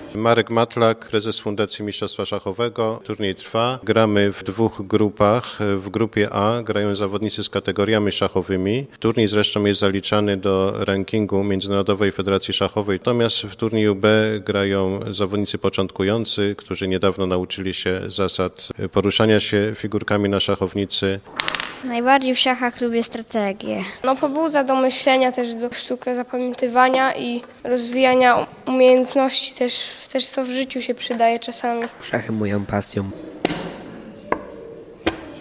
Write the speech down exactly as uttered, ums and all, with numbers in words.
Marek Matlak, prezes Fundacji Mistrzostwa Szachowego. Turniej trwa. Gramy w dwóch grupach. W grupie A grają zawodnicy z kategoriami szachowymi. Turniej zresztą jest zaliczany do rankingu Międzynarodowej Federacji Szachowej. Natomiast w turnieju B grają zawodnicy początkujący, którzy niedawno nauczyli się zasad poruszania się figurkami na szachownicy. Najbardziej w szachach lubię strategię. No, pobudza do myślenia, też do sztukę zapamiętywania i rozwijania umiejętności, też, też to w życiu się przydaje czasami. Szachy moją pasją.